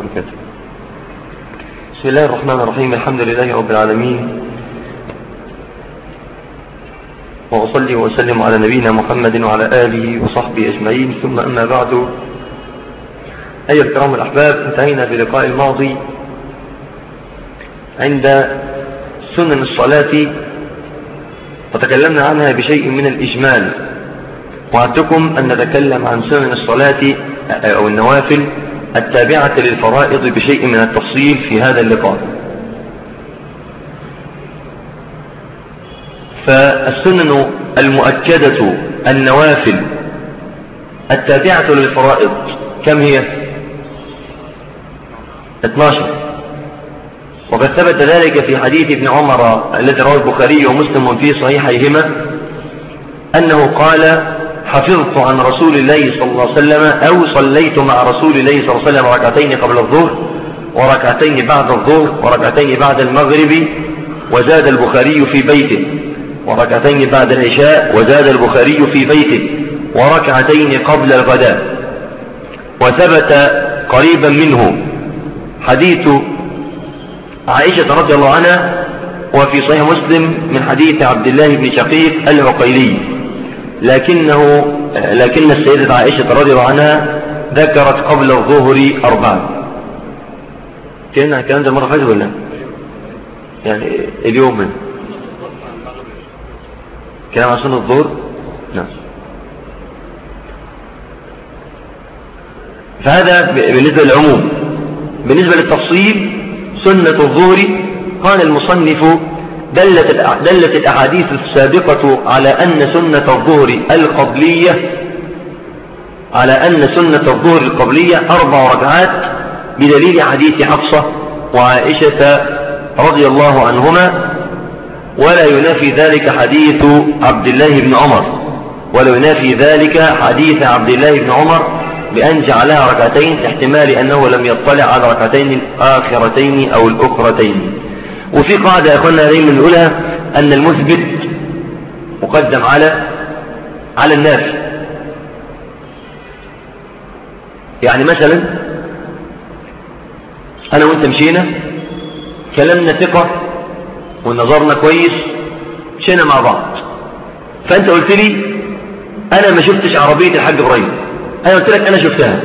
وبركاته. بسم الله الرحمن الرحيم. الحمد لله رب العالمين، وأصلي وأسلم على نبينا محمد وعلى آله وصحبه أجمعين، ثم أما بعد. أيها الكرام الأحباب، انتهينا في اللقاء الماضي عند سنن الصلاة وتكلمنا عنها بشيء من الإجمال، وعدتكم أن نتكلم عن سنن الصلاة أو النوافل التابعة للفرائض بشيء من التفصيل في هذا اللقاء. فالسنن المؤكدة النوافل التابعة للفرائض كم هي؟ 12. وقد ثبت ذلك في حديث ابن عمر الذي رواه البخاري ومسلم في صحيحيهما أنه قال: حفظت عن رسول الله صلى الله عليه وسلم أو صليت مع رسول الله صلى الله عليه وسلم ركعتين قبل الظهر وركعتين بعد الظهر وركعتين بعد المغرب، وزاد البخاري في بيته، وركعتين بعد العشاء، وزاد البخاري في بيته، وركعتين قبل الغداء. وثبت قريبا منه حديث عائشة رضي الله عنها وفي صحيح مسلم من حديث عبد الله بن شقيق العقيلي، لكن السيدة عائشة رضي الله عنها ذكرت قبل الظهر 4. كان الكلام ده مرة فاتت ولا يعني اليوم من كلام عن سنة الظهر؟ نعم. فهذا بالنسبة للعموم. بالنسبة للتفصيل، سنة الظهر قال المصنف: دلت الأحاديث السابقة على أن سنة الظهر القبلية 4 ركعات، بدليل حديث حفصة وعائشة رضي الله عنهما، ولا ينافي ذلك حديث عبد الله بن عمر بأن جعلها ركعتين، احتمال أنه لم يطلع على ركعتين الآخرتين أو الأخرتين. وفي قاعدة يا أخوانا دايما نقولها، أن المثبت مقدم على النافي. يعني مثلا أنا وأنت مشينا، كلامنا ثقة ونظرنا كويس، مشينا مع بعض، فأنت قلت لي أنا ما شفتش عربية الحاج إبراهيم، أنا قلت لك أنا شفتها.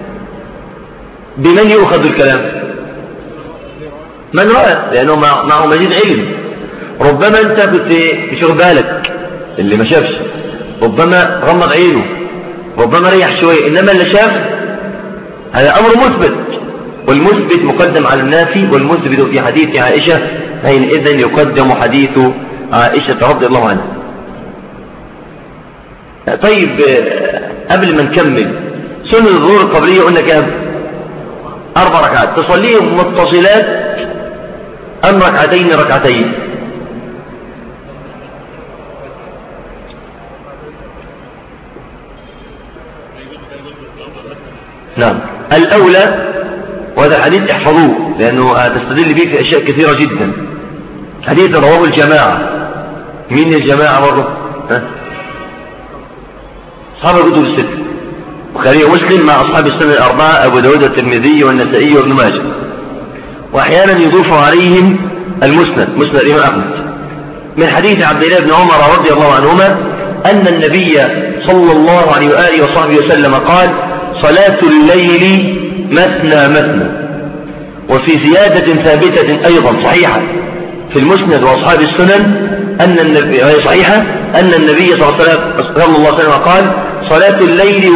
بمن يؤخذ الكلام؟ من رأى، لأنه معه مزيد علم. ربما أنت كنت تشغل بالك، اللي ما شافش ربما غمض عينه، ربما ريح شوية، إنما اللي شاف هذا أمر مثبت، والمثبت مقدم على النافي، والمثبت في حديث عائشة حينئذ يقدم حديث عائشة رضي الله عنها. طيب، قبل ما نكمل، سنة الظهر القبلية قلنا كام؟ 4 ركعات، تصليهم متصلات أم ركعتين؟ نعم، الأولى، وهذا الحديث احفظوه لأنه تستدل به في أشياء كثيرة جدا. حديث رواه الجماعة. مين الجماعة برضه؟ أصحاب الكتب الست، البخاري ومسلم مع أصحاب السنن الأربعة، أبو داود والترمذي والنسائي وابن ماجه، وأحيانا يضيف عليهم مسند الإمام أحمد، من حديث عبد الله بن عمر رضي الله عنهما أن النبي صلى الله عليه وآله وصحبه وسلم قال: صلاة الليل مثنى. وفي زيادة ثابتة أيضا صحيحة في المسند وأصحاب السنن أن النبي صلى الله عليه وسلم قال: صلاة الليل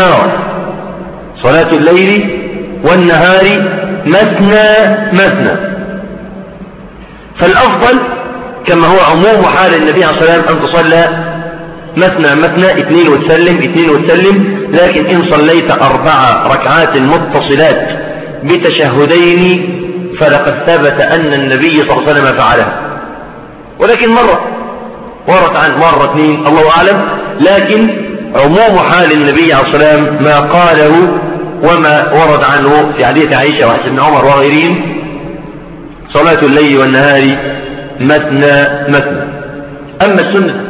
والنهار مثنى. فالأفضل كما هو عموم حال النبي عليه الصلاة والسلام أن تصلى مثنى، 2 وتسلم، لكن إن صليت 4 ركعات متصلات بتشهدين فلقد ثبت أن النبي صلى الله عليه وسلم فعلها، ولكن مرة ورد عن مرة 2 الله أعلم، لكن عموم حال النبي عليه الصلاة والسلام ما قاله وما ورد عنه في حديث عائشة وحسن بن عمر وغيرهم: صلاة الليل والنهار مثنى. أما السنة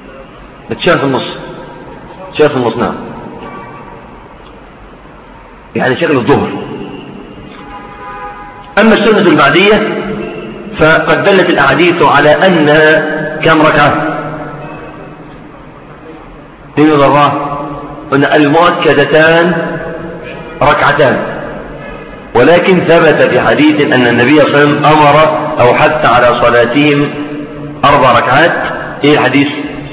بتشاف في النص، نعم. يعني شكل الظهر. أما السنة البعدية فقد دلت الأحاديث على أنها كم ركعة؟ 2 ولا 4؟ قلنا المؤكدتان ركعتان، ولكن ثبت في حديث أن النبي صلى الله عليه وسلم أمر أو حث على صلاتهم 4 ركعات. إيه الحديث؟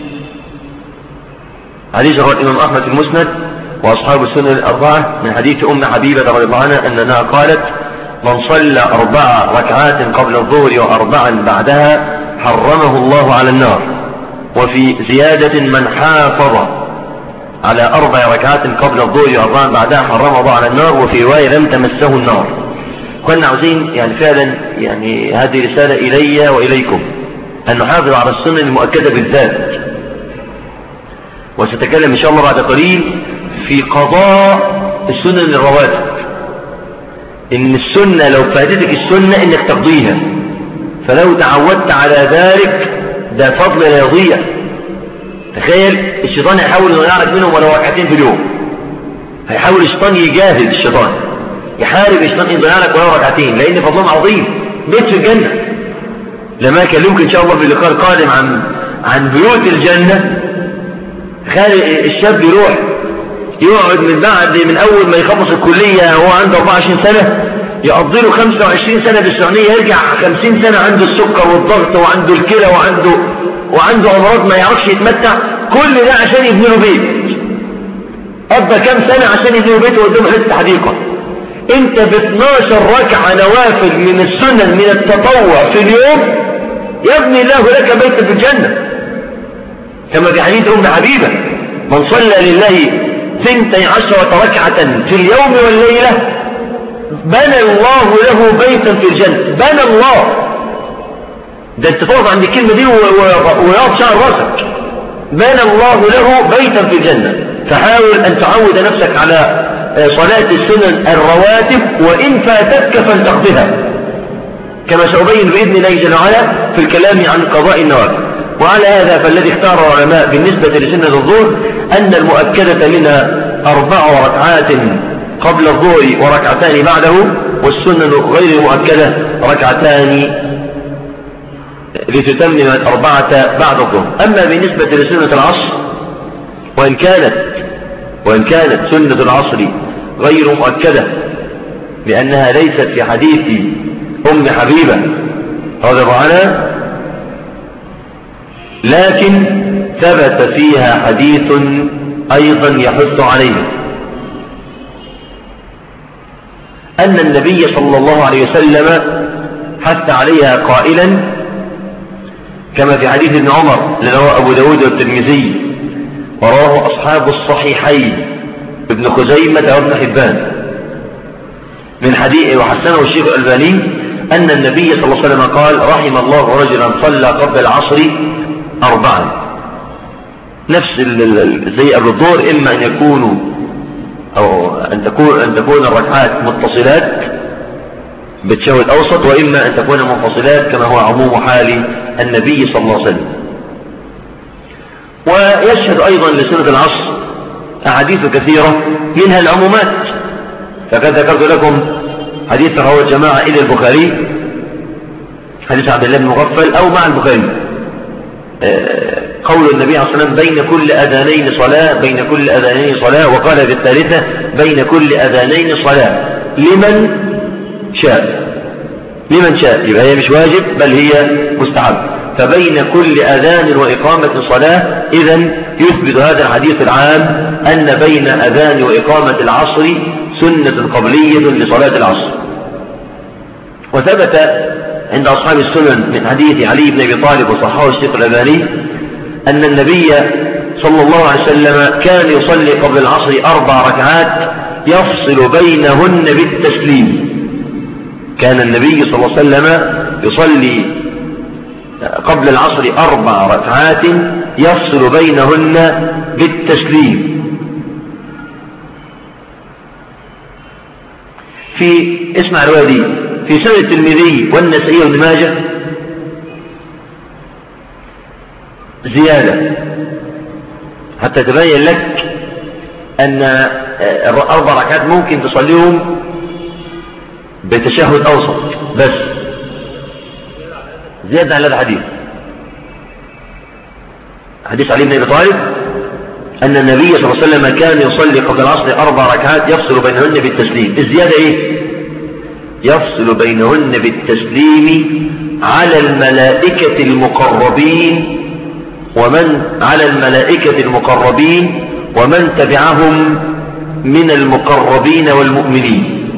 حديث رواه الإمام أحمد في المسند وأصحاب السنن الأربعة من حديث أم حبيبة رضي الله عنها أنها قالت: من صلى 4 ركعات قبل الظهر و4 بعدها حرمه الله على النار. وفي زيادة: من حافظ على 4 ركعات قبل الظهر و4 بعدها حرمه الله على النار. وفي رواية: لم تمسه النار. كنا عاوزين يعني فعلا يعني هذه رسالة إلي وإليكم أن نحافظ على السنن المؤكدة بالذات، وستكلم إن شاء الله بعد قليل في قضاء السنن الرواتب، إن السنة لو فاتتك السنة إنك تقضيها، فلو تعودت على ذلك ده فضل لا يضيع. تخيل الشيطان يحاول أن يعرف منهم ولو ركعتين في اليوم، هيحاول الشيطان يجاهد، الشيطان يحارب الشيطان إن يضيع لك ولو ركعتين، لأن فضلهم عظيم، بيت في الجنة. لما أكلمك إن شاء الله في اللقاء القادم عن بيوت الجنة. تخيل الشاب يروح يقعد من أول ما يخلص الكلية وهو عنده 24 سنة، يقضي له 25 سنة في السعودية، يرجع 50 سنة عنده السكر والضغط وعنده الكلى وعنده أمراض ما يعرفش يتمتع، كل ده عشان يبني له بيت. قضى كام سنة عشان يبني له بيت وقدامه حتة حديقة. انت ب12 ركعة نوافل من السنن من التطوع في اليوم يبني الله لك بيتا في الجنة، كما في حديث أم حبيبة: من صلى لله 12 ركعة في اليوم والليلة بنى الله له بيتا في الجنة. بنى الله، ده انت تقف عند الكلمة دي ويقف شعر راسك. بنى الله له بيتا في الجنة. فحاول أن تعود نفسك على صلاة السنن الرواتب، وإن فاتتك فلتقضها، كما سأبين بإذن الله جل وعلا في الكلام عن قضاء النوافل. وعلى هذا فالذي اختاره العلماء بالنسبة لسنة الظهر أن المؤكدة منها 4 ركعات قبل الظهر وركعتان بعده، والسنن غير المؤكدة ركعتان لتتمم 4 بعد الظهر. أما بالنسبة لسنة العصر وإن كانت سنة العصر غير مؤكدة لأنها ليست في حديث أم حبيبة رضي الله عنها، لكن ثبت فيها حديث أيضا يحث عليه، أن النبي صلى الله عليه وسلم حث عليها قائلا، كما في حديث ابن عمر الذي رواه أبو داود والترمذي ورواه أصحاب الصحيحين ابن خزيمة وابن حبان من حديث وحسنه الشيخ الألباني أن النبي صلى الله عليه وسلم قال: رحم الله رجلا صلى قبل العصر 4. نفس زي قبل الظهر، إما أن يكونوا أو أن تكون الركعات متصلات بالتشهد الأوسط، وإما أن تكون منفصلات كما هو عموم حال النبي صلى الله عليه وسلم. ويشهد أيضا لسنة العصر أحاديث كثيرة منها العمومات، فقد ذكرت لكم حديث رواه الجماعة إلى البخاري، حديث عبد الله بن مغفل أو مع البخاري، قول النبي عليه الصلاة والسلام: بين كل أذانين صلاة، بين كل أذانين صلاة. وقال في الثالثة: بين كل أذانين صلاة لمن شاء. يبقى هي مش واجب بل هي مستحب. فبين كل أذان وإقامة صلاة، إذن يثبت هذا الحديث العام أن بين أذان وإقامة العصر سنة قبلية لصلاة العصر. وثبت عند أصحاب السنن من حديث علي بن أبي طالب وصححه الشيخ الألباني أن النبي صلى الله عليه وسلم كان يصلي قبل العصر 4 ركعات يفصل بينهن بالتسليم. كان النبي صلى الله عليه وسلم يصلي قبل العصر 4 ركعات يفصل بينهن بالتسليم. اسمع الرواية دي في سنن الترمذي والنسائي وابن ماجه زيادة حتى تبين لك أن 4 ركعات ممكن تصليهم بتشهد أوسط بس، زيادة على هذا الحديث، حديث علي بن أبي طالب أن النبي صلى الله عليه وسلم كان يصلي قبل العصر 4 ركعات يفصل بينهن بالتسليم. الزيادة إيه؟ يفصل بينهن بالتسليم على الملائكة المقربين ومن تبعهم من المقربين والمؤمنين.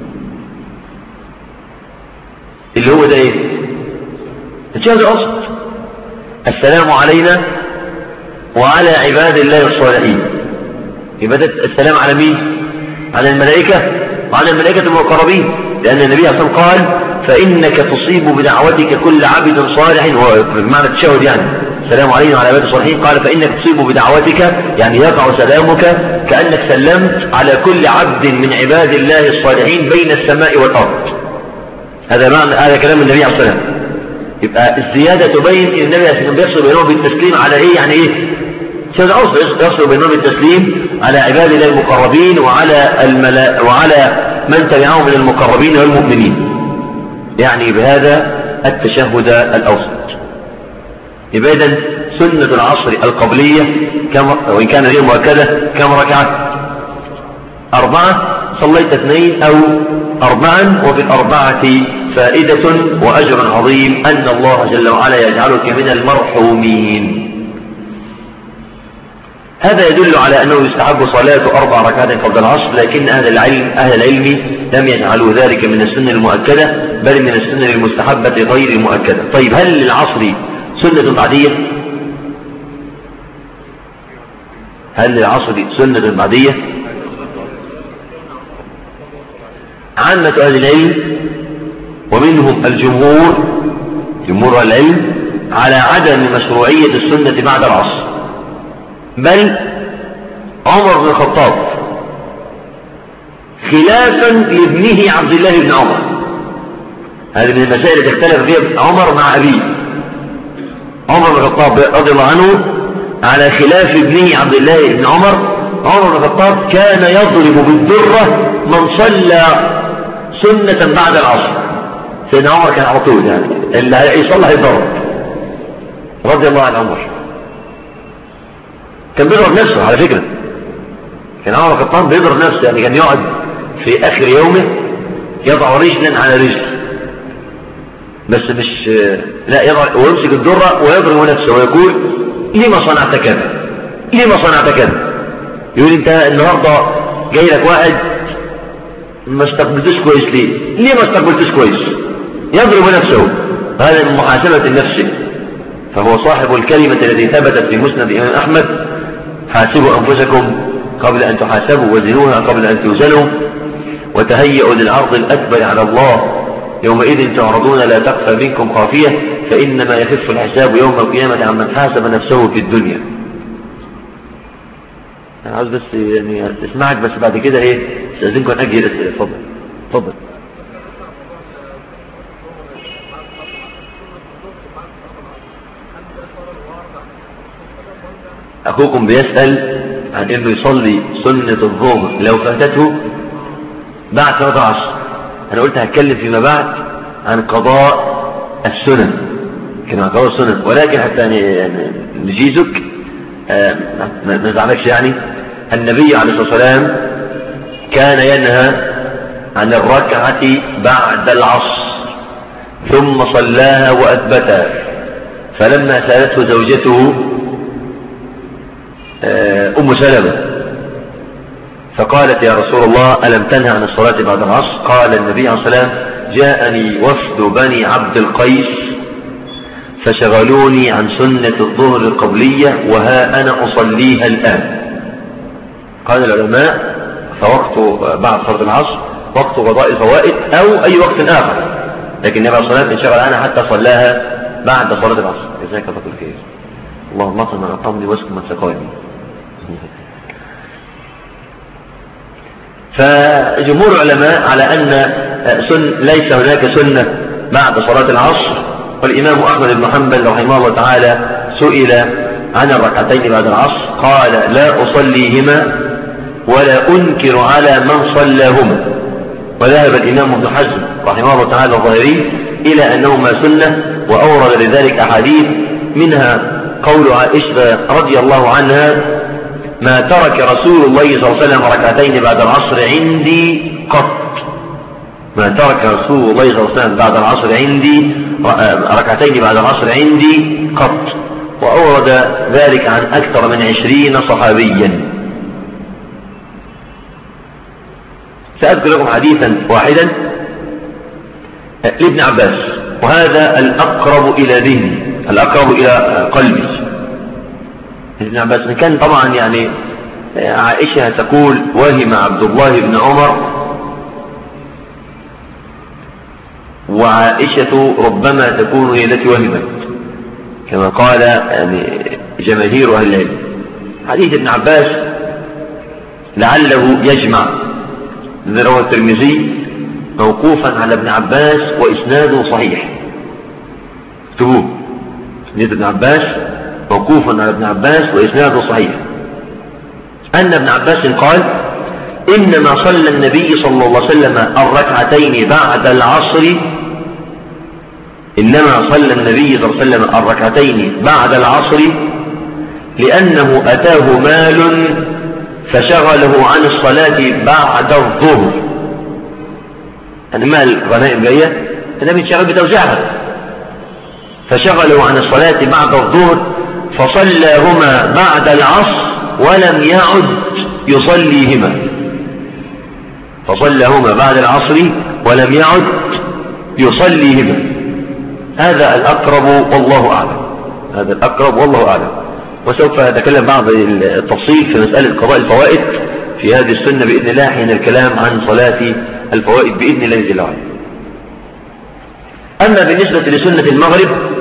اللي هو ده ايه؟ التشهد الأوسط، السلام علينا وعلى عباد الله الصالحين. يبقى السلام على مين؟ على الملائكة وعلى الملائكة المقربين، لأن النبي صلى الله عليه وسلم قال فإنك تصيب بدعوتك كل عبد صالح، ومعنى التشهد يعني السلام علينا وعلى عباد الصالحين، قال فإنك تصيب بدعوتك يعني يقع سلامك كأنك سلمت على كل عبد من عباد الله الصالحين بين السماء والأرض. هذا معنى، هذا كلام النبي عليه الصلاة والسلام. يبقى الزيادة تبين ان النبي عليه الصلاة والسلام بيفصل بينهم بالتسليم على ايه؟ يعني ايه؟ يفصل بينهم بالتسليم على عباد الله المقربين وعلى من تبعهم من المقربين والمؤمنين، يعني بهذا التشهد الأوسط. يبقى إذن سنة العصر القبلية وإن كان هي مؤكدة كم ركعة؟ 4. صليت 2 أو 4، وفي ال4 فائدة وأجر عظيم أن الله جل وعلا يجعلك من المرحومين. هذا يدل على أنه يستحب صلاة 4 ركعات قبل العصر، لكن أهل العلم لم يجعلوا ذلك من السنة المؤكدة بل من السنة المستحبة غير المؤكدة. طيب هل للعصر سنة بعدية؟ هل للعصر سنة بعدية؟ عامة أهل العلم ومنهم جمهور العلم على عدم مشروعية السنة بعد العصر، بل عمر بن الخطاب خلافا لابنه عبد الله بن عمر. هذه من المسائل التي اختلف فيها عمر مع أبيه. عمر بن الخطاب رضي الله عنه على خلاف ابنه عبد الله بن عمر. عمر بن الخطاب كان يضرب بالدرة من صلى سنة بعد العصر. سيدنا عمر كان على طول يعني اللي يصلى هيضرب، رضي الله عن عمر. كان بيضرب نفسه على فكرة، كان عمر بن الخطاب بيضرب نفسه، يعني كان يقعد في آخر يومه يضع رجلا على رجل، بس مش لا يضع، ويمسك الدرة ويضرب نفسه ويقول لما صنعت كذا، لما صنعت كذا. يقول انت النهارده جاي لك واحد ما استقبلتوش كويس، ليه ما استقبلتوش كويس؟ يضرب نفسه. هذا من محاسبة النفس. فهو صاحب الكلمة التي ثبتت في مسند الإمام أحمد: حاسبوا أنفسكم قبل أن تحاسبوا وزنوها قبل أن توزنوا وتهيئوا للعرض الأكبر على الله يومئذ تعرضون لا تخفى منكم خافية فإنما يخف الحساب يوم القيامة عمن حاسب نفسه في الدنيا. أنا عاوز بس يعني اسمعك، بس بعد كده ايه استاذنكم أجل أسئلة. اتفضل. أخوكم بيسأل عن إنه يصلي سنة الظهر لو فاتته بعد صلاة العصر. أنا قلت هتكلم فيما بعد عن قضاء السنن، كان عن قضاء السنن، ولكن حتى يعني نجيزك ما نزعلكش. يعني النبي عليه الصلاة والسلام كان ينهى عن الركعة بعد العصر ثم صلاها وأثبتها. فلما سألته زوجته أم سلمة فقالت: يا رسول الله ألم تنهى عن الصلاة بعد العصر؟ قال النبي عليه الصلاة والسلام: جاءني وفد بني عبد القيس فشغلوني عن سنة الظهر القبلية وها أنا أصليها الآن. قال العلماء: فوقت بعد صلاة العصر وقت قضاء الفوائد أو أي وقت آخر، لكن النبي عليه الصلاة والسلام انشغل عنها حتى صلاها بعد صلاة العصر. جزاك الله خير. اللهم اغفر من أطعمني واسكن من سقاني. فجمهور العلماء على أن ليس هناك سنة بعد صلاة العصر. والإمام أحمد بن حنبل رحمه الله تعالى سئل عن الركعتين بعد العصر قال: لا أصليهما ولا أنكر على من صلاهما. وذهب الإمام ابن حزم رحمه الله تعالى الظاهري إلى أنهما سنة، وأورد لذلك أحاديث منها قول عائشة رضي الله عنها: ما ترك رسول الله صلى الله عليه وسلم ركعتين بعد العصر عندي قط. ما ترك رسول الله صلى الله عليه وسلم بعد العصر عندي ركعتين بعد العصر عندي قط. وأورد ذلك عن أكثر من 20 صحابيا. سأذكر لكم حديثا واحدا لابن عباس، وهذا الأقرب إلى ذهني، الأقرب إلى قلبي. ابن عباس كان طبعا يعني عائشة تقول: وهم عبد الله بن عمر، وعائشة ربما تكون هي التي وهمت، كما قال يعني جماهير أهل العلم. حديث ابن عباس لعله يجمع، رواه الترمذي موقوفا على ابن عباس وإسناده صحيح. اكتبوه: حديث ابن عباس موقوفا على ابن عباس وإسناده صحيح، أن ابن عباس قال: إنما صلى النبي صلى الله عليه وسلم الركعتين بعد العصر، إنما صلى النبي صلى الله عليه وسلم الركعتين بعد العصر لأنه أتاه مال فشغله عن الصلاة بعد الظهر. يعني مال غنائم جاية النبي شغل بتوزيعها، فشغله عن الصلاة بعد الظهر فصلاهما بعد العصر ولم يعد يصليهما. فصلاهما بعد العصر ولم يعد يصليهما. هذا الأقرب والله أعلم، هذا الأقرب والله أعلم. وسوف أتكلم بعض التفصيل في مسألة قضاء الفوائد في هذه السنة بإذن الله حين الكلام عن صلاة الفوائد بإذن الله جل وعلا. أما بالنسبة لسنة المغرب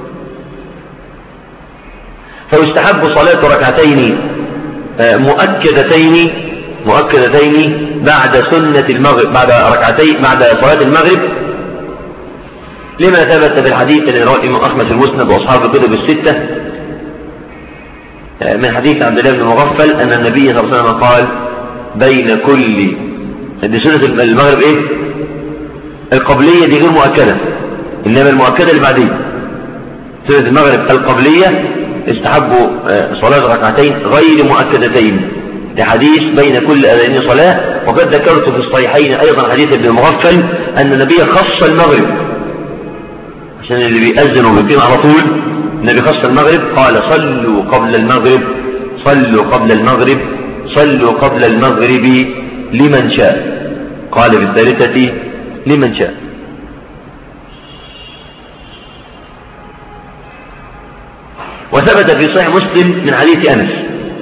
فيستحب صلاة ركعتين مؤكدتين بعد سنة المغرب، بعد ركعتين بعد صلاة المغرب، لما ثبت في الحديث الذي رواه الإمام أحمد في المسند وأصحاب الكتب الستة من حديث عبد الله بن مغفل أن النبي صلى الله عليه وسلم قال: بين كل، دي سنة المغرب إيه؟ القبلية دي غير مؤكدة، إنما المؤكدة اللي بعدين. سنة المغرب القبلية استحبوا صلاة ركعتين غير مؤكدتين لحديث بين كل أذانين صلاة. وقد ذكرت في الصحيحين أيضا حديث ابن مغفل أن النبي خص المغرب، عشان اللي بيأذن وبيقيم على طول النبي خص المغرب، قال: صلوا قبل المغرب، صلوا قبل المغرب، صلوا قبل المغرب لمن شاء. قال بالثالثة: لمن شاء. وثبت في صحيح مسلم من حديث أنس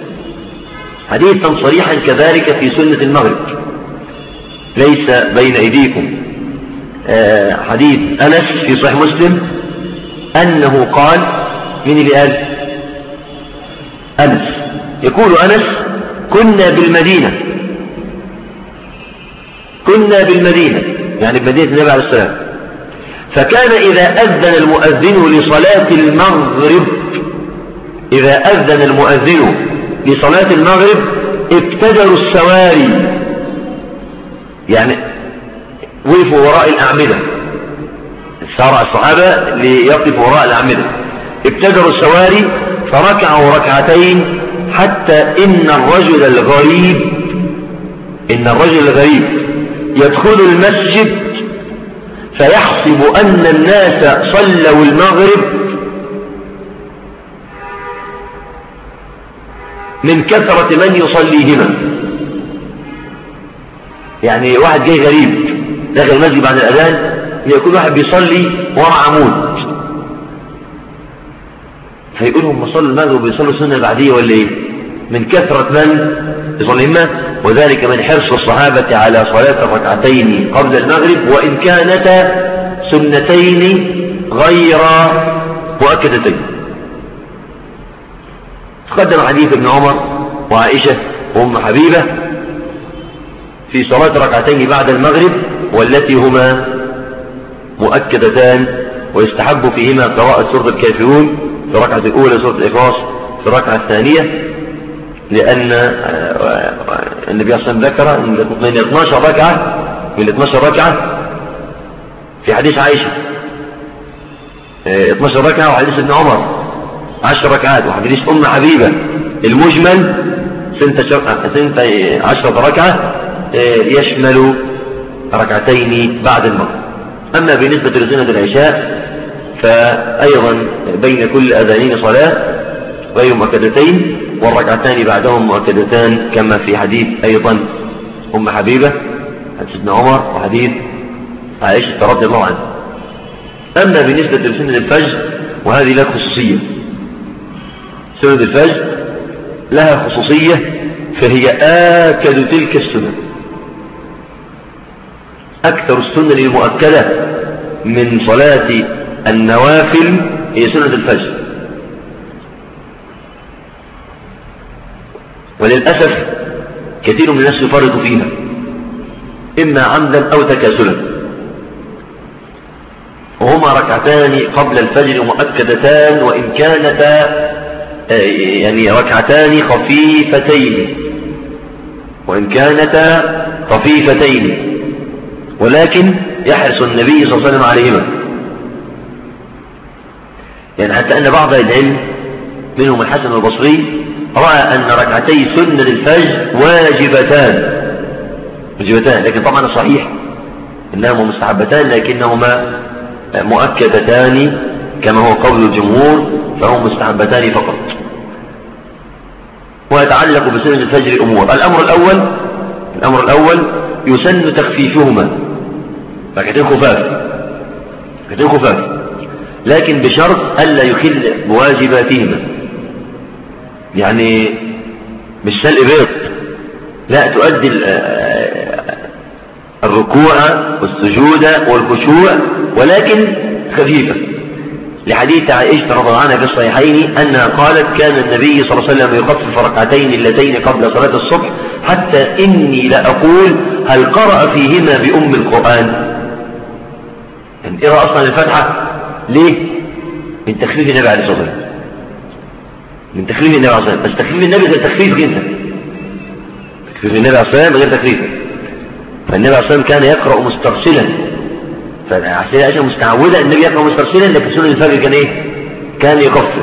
حديثا صريحا كذلك في سنة المغرب ليس بين أيديكم، حديث أنس في صحيح مسلم أنه قال، من اللي قال؟ أنس يقول: أنس كنا بالمدينة، يعني بمدينة النبي عليه السلام، فكان إذا أذن المؤذن لصلاة المغرب، إذا أذن المؤذن لصلاة المغرب ابتدروا السواري، يعني وقفوا وراء الأعمدة، سارع الصحابة ليقفوا وراء الأعمدة، ابتدروا السواري فركعوا ركعتين حتى إن الرجل الغريب يدخل المسجد فيحسب أن الناس صلوا المغرب من كثرة من يصليهما. يعني واحد جاي غريب داخل المسجد بعد الأذان، يكون واحد بيصلي وراء عمود، فيقول هم صلوا المغرب وبيصلوا السنة البعدية ولا ايه؟ من كثرة من يصليهما. وذلك من حرص الصحابة على صلاة الركعتين قبل المغرب وإن كانتا سنتين غير مؤكدتين. تقدم حديث ابن عمر وعائشة وأم حبيبة في صلاة ركعتين بعد المغرب والتي هما مؤكدتان، ويستحب فيهما قراءة سورة الكافرون في الركعة الأولى، سورة الإخلاص في الركعة الثانية، لأن النبي صلى الله عليه وسلم ذكر من 12 ركعة، من 12 ركعة في حديث عائشة 12 ركعة، وحديث ابن عمر 10 ركعات، وحديث أم حبيبة المجمل 12 ركعة يشمل ركعتين بعد المغرب. أما بالنسبة لسنة العشاء فأيضا بين كل أذانين صلاة غير مؤكدتين، والركعتان بعدهم مؤكدتان كما في حديث أيضا أم حبيبة حديث ابن عمر وحديث عائشة رضي الله عنها. أما بالنسبة لسنة الفجر وهذه لها خصوصية، سنة الفجر لها خصوصية، فهي آكد تلك السنة، أكثر السنن المؤكدة من صلاة النوافل هي سنة الفجر. وللأسف كثير من الناس يفرط فيها إما عمدا أو تكاسلا، وهما ركعتان قبل الفجر مؤكدتان، وإن كانتا يعني ركعتان خفيفتين، وإن كانتا خفيفتين، ولكن يحرص النبي صلى الله عليه وسلم عليهما. يعني حتى أن بعض العلم منهم الحسن البصري رأى أن ركعتي سنة الفجر واجبتان، لكن طبعا الصحيح إنهما مستحبتان لكنهما مؤكدتان كما هو قول الجمهور، فهم مستحبتان فقط. ويتعلق بسنة الفجر أمور. الأمر الأول يسن تخفيفهما، ركعتين خفاف، لكن بشرط ألا يخل بواجباتهما. يعني مش سلق بيض، لا، تؤدي الركوع والسجود والخشوع ولكن خفيفة، لحديث عائشة رضي الله عنها في الصحيحين أنها قالت كان النبي صلى الله عليه وسلم يخفف ركعتين اللتين قبل صلاة الصبح حتى إني لأقول هل قرأ فيهما بأم القرآن. يعني اقرأ أصلا الفاتحة ليه؟ من تخفيف النبي عليه الصلاة والسلام، من تخفيف النبي عليه الصلاة والسلام، بس تخفيف النبي غير تخفيفك انت، تخفيف النبي عليه الصلاة والسلام غير تخفيفك. فالنبي عليه الصلاة والسلام كان يقرأ مسترسلا، فعشان مستعودة النبي يقرأ مسترسلا، لكن سنة الفجر كان ايه؟ كان يكفر.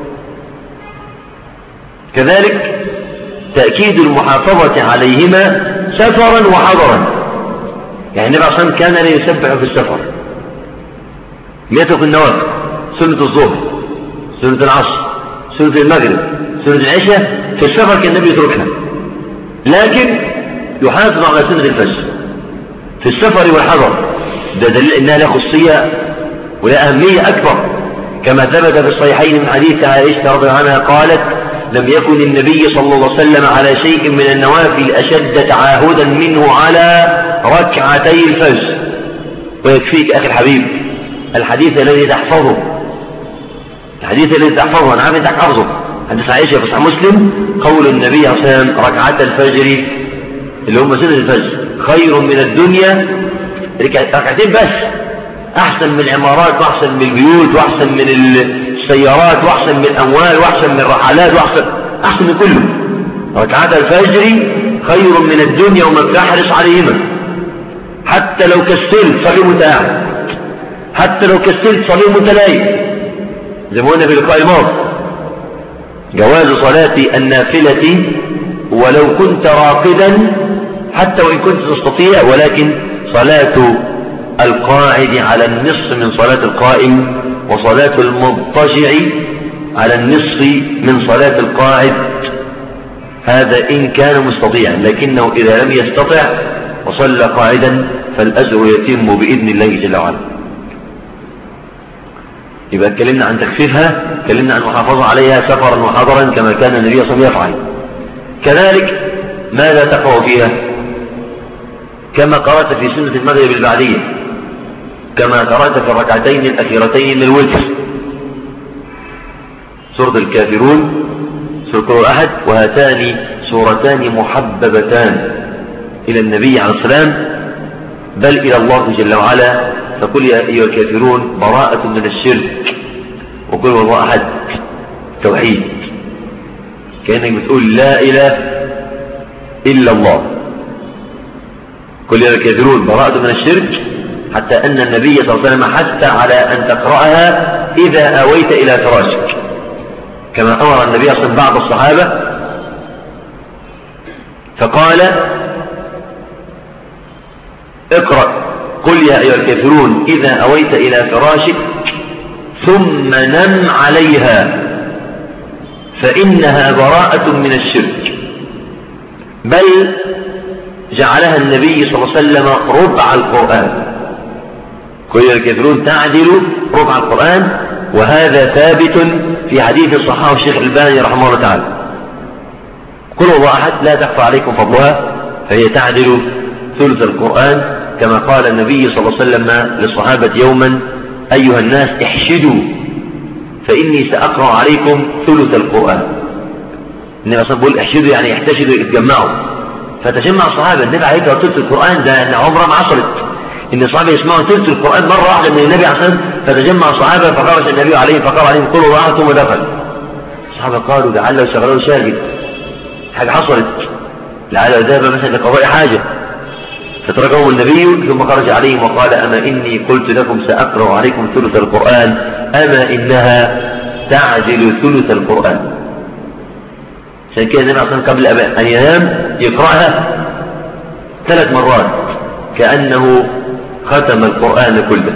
كذلك تأكيد المحافظة عليهما سفرا وحضرا. يعني النبي عليه الصلاة والسلام كان لا يسبح في السفر، يترك النوافل، سنة الظهر، سنة العصر، سنة المغرب، سنة العشاء، في السفر كان النبي يتركها، لكن يحافظ على سنة الفجر في السفر والحضر. ده دليل انها لها خصوصية ولها أهمية أكبر، كما ثبت في الصحيحين من حديث عائشة رضي الله عنها قالت لم يكن النبي صلى الله عليه وسلم على شيء من النوافل أشد تعاهدا منه على ركعتي الفجر. ويكفيك أخي الحبيب الحديث الذي تحفظه، أنا عارف أنك حافظه، حديث عائشة في صحيح مسلم قول النبي صلى الله عليه وسلم ركعتا الفجر اللي هم سنة الفجر خير من الدنيا، ركعتين بس أحسن من العمارات، وأحسن من البيوت، وأحسن من السيارات، وأحسن من الأموال، وأحسن من الرحلات، أحسن من كله. ركعتا الفجر خير من الدنيا وما تحرص عليهما. حتى لو كسلت صلي متاع، حتى لو كسلت صلي متلاي، زي ما قلنا في اللقاء الماضي جواز صلاة النافلة ولو كنت راقدا حتى وإن كنت تستطيع، ولكن صلاة القاعد على النصف من صلاة القائم، وصلاة المضطجع على النصف من صلاة القاعد، هذا إن كان مستطيعا، لكنه إذا لم يستطع وصلى قاعدا فالأجر يتم بإذن الله جل وعلا. يبقى اتكلمنا عن تخفيفها، اتكلمنا عن المحافظة عليها سفرا وحضرا كما كان النبي صلى الله عليه وسلم يفعل. كذلك ماذا تقرأ فيها؟ كما قرأت في سنة المغرب البعدية، كما قرأت في الركعتين الأخيرتين من الوتر، سورة الكافرون، سورة الأحد، وهاتان سورتان محببتان إلى النبي عليه السلام بل إلى الله جل وعلا. فقل يا أيها الكافرون براءة من الشرك، وقل والله أحد توحيد، كأنك بتقول لا إله إلا الله. كل يا الكافرون براءة من الشرك، حتى أن النبي صلى الله عليه وسلم حث على أن تقرأها إذا أويت إلى فراشك، كما أمر النبي صلى الله عليه وسلم بعض الصحابة فقال اقرأ قل يا أيها الكافرون إذا أويت إلى فراشك ثم نم عليها فإنها براءة من الشرك. بل جعلها النبي صلى الله عليه وسلم ربع القرآن. قل يا الكافرون تعدل ربع القرآن، وهذا ثابت في حديث صححه الشيخ الألباني رحمه الله تعالى. قل هو أحد لا تخفى عليكم فضلها، فهي تعدل ثلث القرآن، كما قال النبي صلى الله عليه وسلم للصحابة يوما أيها الناس احشدوا فإني سأقرأ عليكم ثلث القرآن. النبي صلى الله عليه وسلم بيقول احشدوا يعني احتشدوا يتجمعوا، فتجمع الصحابة. النبي عليه ثلث القرآن ده أن عمره ما حصلت إن الصحابة يسمعوا ثلث القرآن مرة واحدة من النبي عليه الصلاة والسلام. فتجمع الصحابة فخرج النبي عليه فقال عليهم قولوا واحد ثم دخل. الصحابة قالوا لعله شغلوا شاهد، حاجة حصلت، لعله ذهب مثلا لقضاء حاجة. فتركهم النبي ثم خرج عليهم وقال أما إني قلت لكم سأقرأ عليكم ثلث القرآن أما إنها تعدل ثلث القرآن. عشان كده النبي أصلا قبل أن ينام يقرأها 3 مرات كأنه ختم القرآن كله.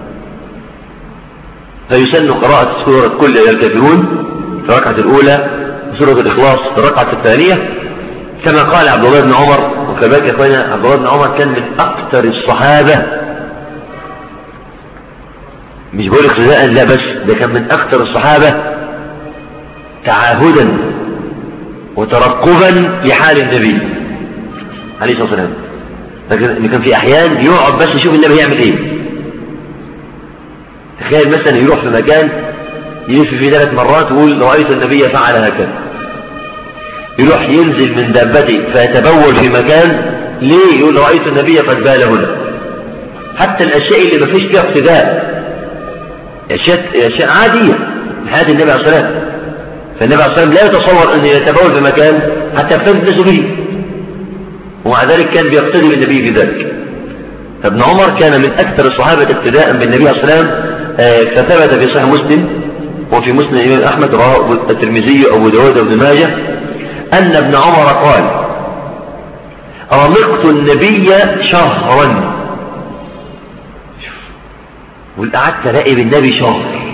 فيسن قراءة سورة كل يا الكافرون في الركعة الأولى وسورة الإخلاص في الركعة الثانية، كما قال عبد الله بن عمر. وكذلك يا اخوانا عبد الله بن عمر كان من أكثر الصحابة، مش بقول اقتداء لا، بس ده كان من أكثر الصحابة تعاهدا وترقبا لحال النبي عليه الصلاة والسلام. لكن كان في أحيان يقعد بس يشوف النبي يعمل ايه. تخيل مثلا يروح في مكان يلف فيه 3 مرات ويقول رأيت النبي فعل هكذا. يروح ينزل من دابته فيتبول في مكان، ليه؟ يقول رأيت النبي قد بال هنا. حتى الأشياء اللي ما فيش فيها اقتداء، أشياء عادية من حياة النبي عليه الصلاة والسلام. فالنبي عليه الصلاة والسلام لا يتصور أن يتبول في مكان حتى يقتدي الناس به، ومع ذلك كان بيقتدي بالنبي في ذلك. فابن عمر كان من أكثر الصحابة اقتداء بالنبي عليه الصلاة والسلام. فثبت في صحيح مسلم وفي مسلم الإمام أحمد رواه الترمذي وأبو داود وابن ماجه أن ابن عمر قال رمقت النبي شهرا. وقعدت راقب النبي شهر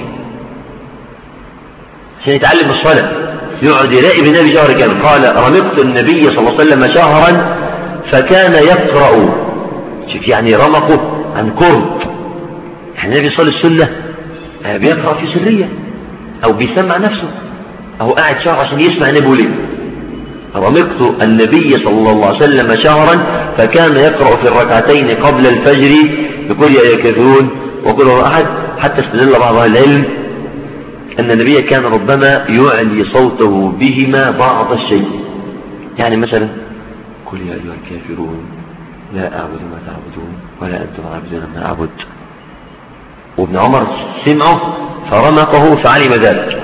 عشان يتعلم الصلاة، يقعد يراقب النبي شهر كامل. قال رمقت النبي صلى الله عليه وسلم شهرا فكان يقرأ. شوف يعني رمقه عن قرب. يعني النبي صلى السنة بيقرأ في سرية أو بيسمع نفسه أو قاعد شهر عشان يسمع النبي يقول ايه. رمقت النبي صلى الله عليه وسلم شهرا فكان يقرأ في الركعتين قبل الفجر بقل يا الكافرون وقل هو أحد، حتى استدل بعض أهل العلم أن النبي كان ربما يعلي صوته بهما بعض الشيء. يعني مثلا قل يا أيها الكافرون لا أعبد ما تعبدون ولا أنتم عابدون ما أعبد. وابن عمر سمعه فرمقه فعلم ذلك.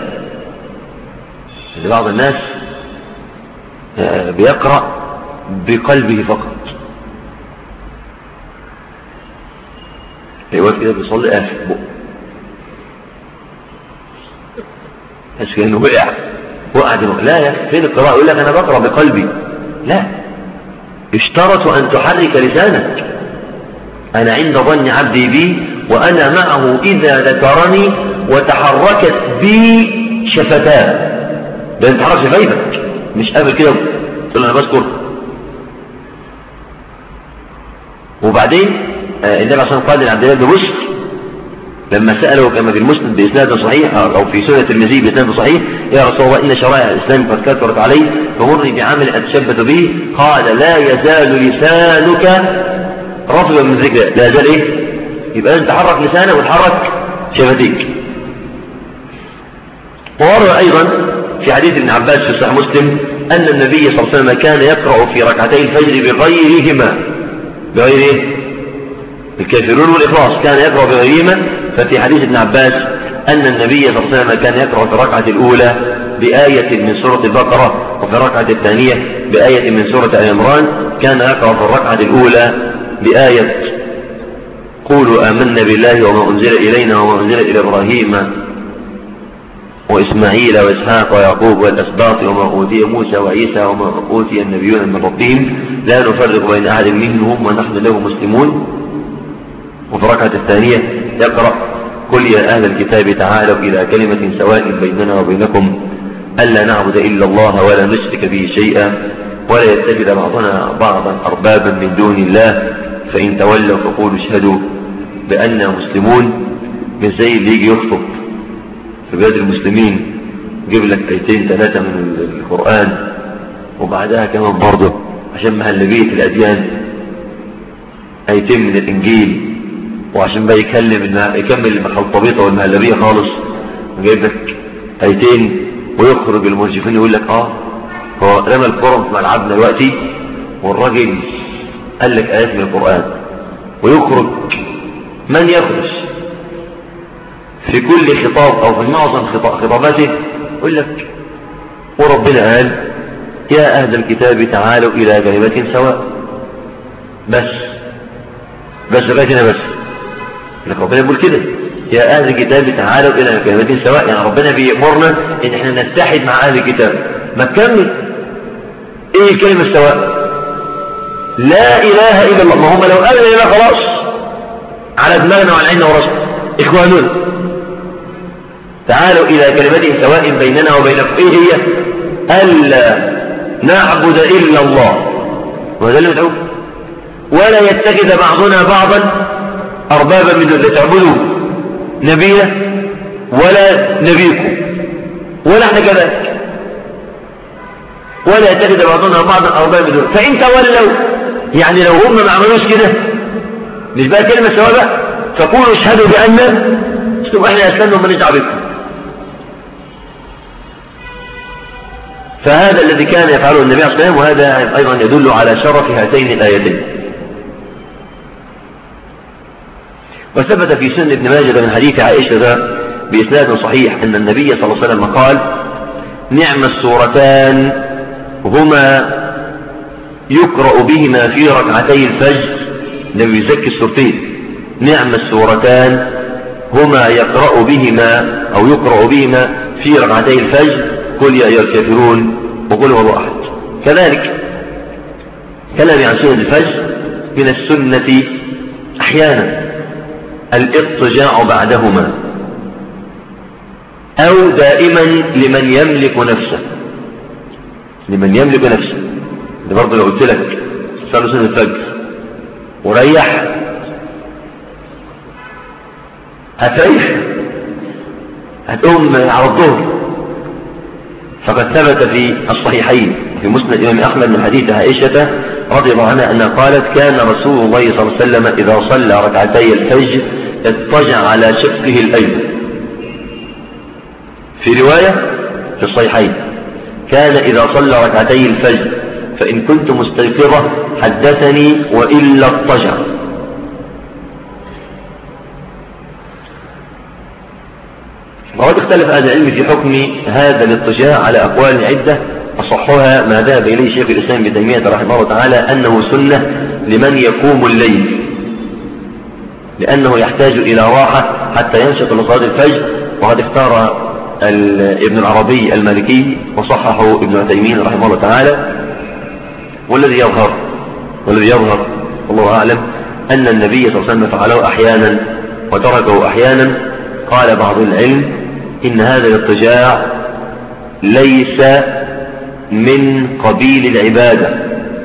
بعض الناس بيقرأ بقلبه فقط، يوقف كده بيصلي قافل بقه بس كأنه وقع دماغه. لا يا فين القراءة؟ يقول لك أنا بقرأ بقلبي. لا، اشترط أن تحرك لسانك. أنا عند ظن عبدي بي وأنا معه إذا ذكرني وتحركت بي شفتاه. ده انت حرك شفايفك مش قابل كده تقول أنا بذكر. وبعدين النبي عليه الصلاة والسلام قال لعبد الله بن بشر لما سأله كما في المسند بإسناد صحيح أو في سنة الترمذي بإسناد صحيح يا رسول الله إن شرائع الإسلام قد كثرت علي فمرني بعمل أتشبث به. قال لا يزال لسانك رطبا من ذكر. لا يزال إيه؟ يبقى أنت حرك لسانك وتحرك شفتيك. وورد أيضا في حديث ابن عباس في صحيح مسلم أن النبي صلى الله عليه وسلم كان يقرأ في ركعتي الفجر بغيرهما. بغير إيه؟ الكافرون والإخلاص كان يقرأ بغيرهما. ففي حديث ابن عباس أن النبي صلى الله عليه وسلم كان يقرأ في الركعة الأولى بآية من سورة البقرة، وفي الركعة الثانية بآية من سورة آل عمران. كان يقرأ في الركعة الأولى بآية قولوا آمنا بالله وما أنزل إلينا وما أنزل إلى إبراهيم وإسماعيل وإسحاق ويعقوب والأسباط وما أوتي موسى وعيسى وما أوتي النبيون من ربهم لا نفرق بين أحد منهم ونحن له مسلمون. وفي الركعة الثانية يقرأ قل يا أهل الكتاب تعالوا إلى كلمة سواء بيننا وبينكم ألا نعبد إلا الله ولا نشرك به شيئا ولا يتخذ بعضنا بعضا أربابا من دون الله فإن تولوا فقولوا اشهدوا بأننا مسلمون. من زي اللي يجي يخطب في بلاد المسلمين يجيب لك آيتين ثلاثة من القرآن وبعدها كمان برضه عشان مهلبية الأديان آيتين من الإنجيل، وعشان بقى يكمل المخلطبيطة والمهلبية خالص وجايب لك آيتين، ويخرج المرجفين يقول لك هو رمى الكرم في ملعبنا دلوقتي والراجل قال لك آيات من القرآن. ويخرج من يخرج في كل خطاب أو في معظم خطاباته يقول لك وربنا قال يا أهل الكتاب تعالوا إلى كلمة سواء، بس لغاية بس لك ربنا يقول كده يا أهل الكتاب تعالوا إلى كلمة سواء، يعني ربنا بيأمرنا إن احنا نتحد مع أهل الكتاب. ما تكمل إيه الكلمة السواء؟ لا إله إلا الله. ما هم لو قالوا إلا خلاص على دماغنا وعلى عيننا وراسنا إخواننا. تعالوا إلى كلمة سواء بيننا وبينكم، إيه هي؟ ألا نعبد إلا الله، وهذا اللي ندعوه، ولا يتخذ بعضنا بعضا أربابا من دون الله، تعبدوا نبينا ولا نبيكم ولا احنا كذلك، ولا يتخذ بعضنا بعضا أربابا من دون الله. فإن تولوا يعني لو هم ما عملوش كده مش بقى كلمة سواء بقى، فقولوا اشهدوا بأننا احنا أسلمنا ومن نجع بكم. فهذا الذي كان يفعله النبي صلى الله عليه وسلم، وهذا أيضا يدل على شرف هاتين الآيتين. وثبت في سنن ابن ماجه من حديث عائشة بإسناد صحيح أن النبي صلى الله عليه وسلم قال نعم السورتان هما يقرأ بهما في ركعتي الفجر. النبي يزكي السورتين، نعم السورتان هما يقرأ بهما في ركعتي الفجر قل يا أيها الكافرون وقل هو الله أحد. كذلك كلام عن سنة الفجر من السنة أحيانا الاضطجاع بعدهما، أو دائما لمن يملك نفسه، ده برضه لو قلت لك صلوا سنة الفجر وريح هتقوم على الظهر. فقد ثبت في الصحيحين في مسند الإمام أحمد من حديث عائشة رضي الله عنها أنها قالت كان رسول الله صلى الله عليه وسلم إذا صلى ركعتي الفجر اضطجع على شقه الأيمن. في رواية في الصحيحين كان إذا صلى ركعتي الفجر فإن كنت مستيقظة حدثني وإلا اضطجع. وقد اختلف أهل العلم في حكم هذا الاضطجاع على أقوال عدة، أصحها ما ذهب إليه شيخ الإسلام ابن تيمية رحمه الله تعالى أنه سنة لمن يقوم الليل، لأنه يحتاج إلى راحة حتى ينشط لصلاة الفجر. وقد اختار ابن العربي المالكي وصححه ابن عثيمين رحمه الله تعالى. والذي يظهر والله أعلم أن النبي صلى الله عليه وسلم فعله أحيانا وتركه أحيانا. قال بعض العلم إن هذا الاضطجاع ليس من قبيل العبادة.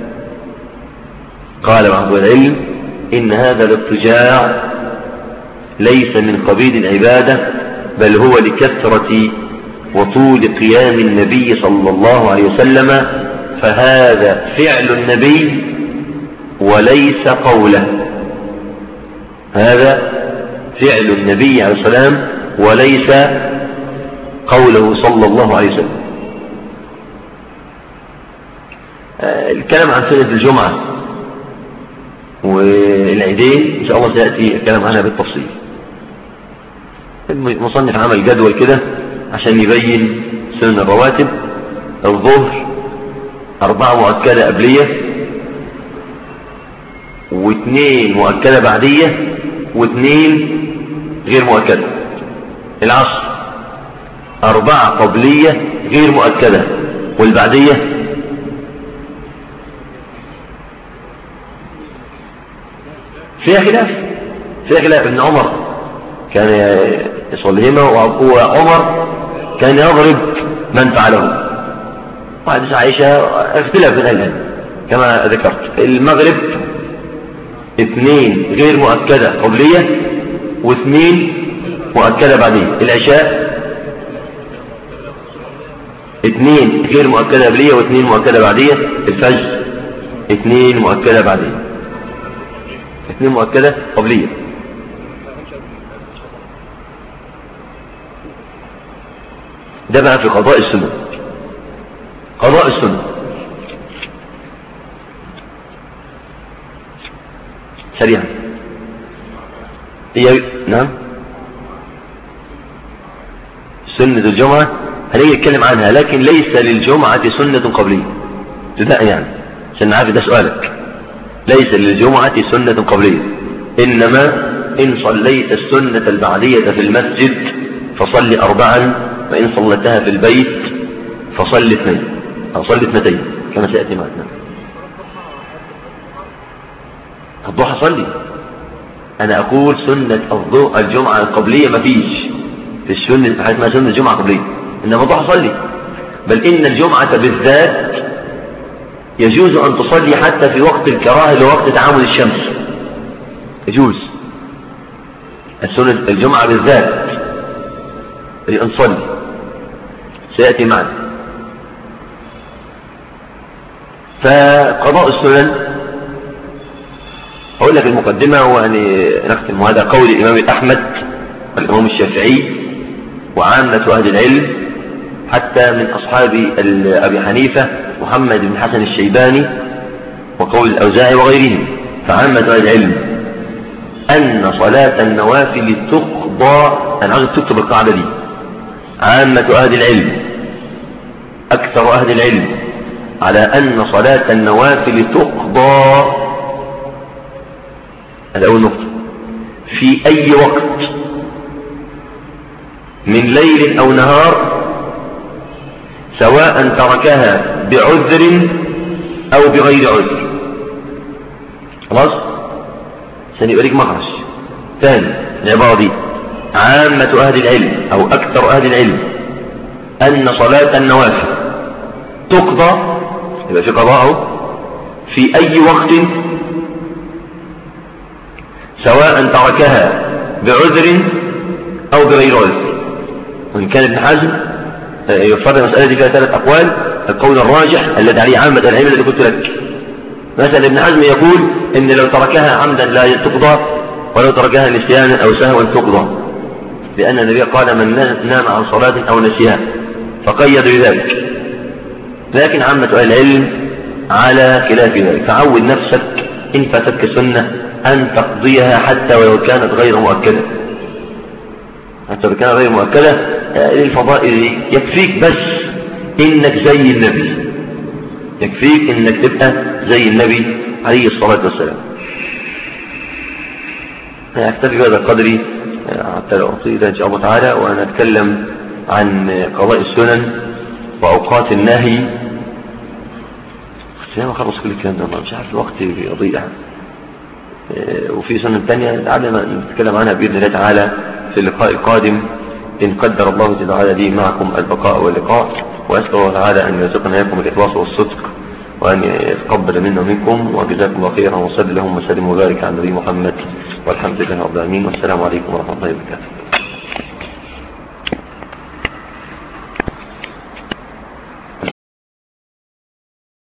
قال بعض العلم إن هذا الاضطجاع ليس من قبيل العبادة، بل هو لكثرة وطول قيام النبي صلى الله عليه وسلم، فهذا فعل النبي وليس قوله. هذا فعل النبي عليه السلام وليس قوله صلى الله عليه وسلم. الكلام عن سنة الجمعة والعيدين إن شاء الله سيأتي الكلام عنها بالتفصيل. المصنف عمل جدول كده عشان يبين سنن الرواتب. الظهر 4 مؤكدة قبلية، و2 مؤكدة بعدية، و2 غير مؤكدة. العصر 4 قبلية غير مؤكدة، والبعدية فيها خلاف. ابن عمر كان يصليهما، وعمر كان يضرب من فعله. وحديث عائشة اختلاف بين العلم كما ذكرت. المغرب 2 غير مؤكدة قبلية، و2 مؤكدة بعدية. العشاء 2 غير مؤكدة قبلية، و2 مؤكدة بعدية. الفجر 2 مؤكدة بعدية، 2 مؤكدة قبلية. ده بقى في قضاء السنة. قضاء السنة سريعا. نعم، سنة الجمعة هنيجي نتكلم عنها، لكن ليس للجمعة سنة قبلية ابتداء، يعني عشان نعرف ده سؤالك. ليس للجمعة سنة قبلية، إنما إن صليت السنة البعدية في المسجد فصل 4، وإن صلتها في البيت فصل 2 أو صل 2 كما سيأتي معنا. الضحى صلي. أنا أقول سنة الجمعة القبلية ما فيش في السنة حيث ما سنة الجمعة قبلية، إنما الضحى صلي. بل إن الجمعة بالذات يجوز أن تصلي حتى في وقت الكراهة لوقت تعامل الشمس، يجوز. السنة الجمعة بالذات أن تصلي سيأتي معنا. فقضاء السنن أقول لك المقدمة وأني نختم. وهذا قول الإمام أحمد والإمام الشافعي وعامة أهل العلم، حتى من أصحاب أبي حنيفة محمد بن حسن الشيباني وقول الأوزاعي وغيرهم. فعامة أهل العلم أن صلاة النوافل تقضى. أنا عايز تكتب القاعدة دي. عامة أهل العلم، أكثر أهل العلم، على أن صلاة النوافل تقضى. هذا أول نقطة. في أي وقت من ليل أو نهار، سواء تركها بعذر أو بغير عذر. خلاص؟ سنبقى مخرج ثاني العبارة دي. عامة أهل العلم أو أكثر أهل العلم أن صلاة النوافل تقضى، يبقى في قضاءه في أي وقت، سواء تركها بعذر أو بغير عذر. وإن كان ابن حزم يفرد المسألة دي فيها 3 أقوال. القول الراجح الذي عليه عامة العلم الذي قلت لك، مثلا ابن حزم يقول إن لو تركها عمدا لا تقضى، ولو تركها نسيانا أو سهوا تقضى، لأن النبي قال من نام عن صلاة أو نسيها، فقيد بذلك. لكن عامة أهل العلم على خلاف ذلك. فعود نفسك إن فاتتك سنة أن تقضيها حتى ولو كانت غير مؤكدة، حتى لو كانت غير مؤكدة للفضائل. يكفيك بس إنك زي النبي، يكفيك إنك تبقى زي النبي عليه الصلاة والسلام. أكتفي بهذا القدر حتى لا أطيل إن شاء الله تعالى، وأنا أتكلم عن قضاء السنن وأوقات النهي. ما خلص كل الكلام ده، مش عارف الوقت يضيع. وفي سنن ثانية لعلنا نتكلم عنها بإذن الله تعالى في اللقاء القادم إن قدر الله تعالى لي معكم البقاء واللقاء. وأسأل الله تعالى أن يرزقنا إياكم الإخلاص والصدق، وأن يتقبل منا ومنكم، وجزاكم الله خيرا، وصلى اللهم وسلم وبارك على النبي محمد، والحمد لله رب العالمين، والسلام عليكم ورحمة الله وبركاته.